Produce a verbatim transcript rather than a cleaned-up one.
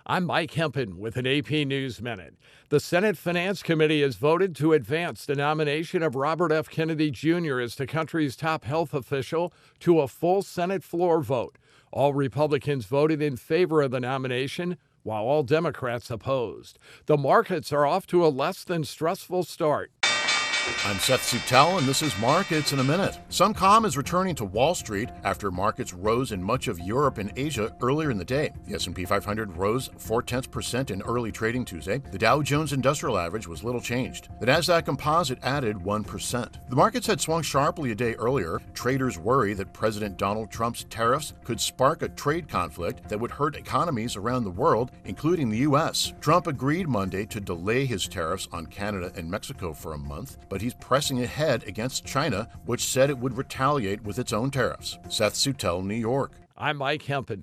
I'm Mike Hempen with an A P News Minute. The Senate Finance Committee has voted to advance the nomination of Robert F. Kennedy Junior as the country's top health official to a full Senate floor vote. All Republicans voted in favor of the nomination, while all Democrats opposed. The markets are off to a less than stressful start. I'm Seth Suttel, and this is Markets in a Minute. Some calm is returning to Wall Street after markets rose in much of Europe and Asia earlier in the day. The S and P five hundred rose four tenths percent in early trading Tuesday. The Dow Jones Industrial Average was little changed. The Nasdaq Composite added one percent. The markets had swung sharply a day earlier. Traders worry that President Donald Trump's tariffs could spark a trade conflict that would hurt economies around the world, including the U S. Trump agreed Monday to delay his tariffs on Canada and Mexico for a month, but he's pressing ahead against China, which said it would retaliate with its own tariffs. Seth Suttel, New York. I'm Mike Hempen.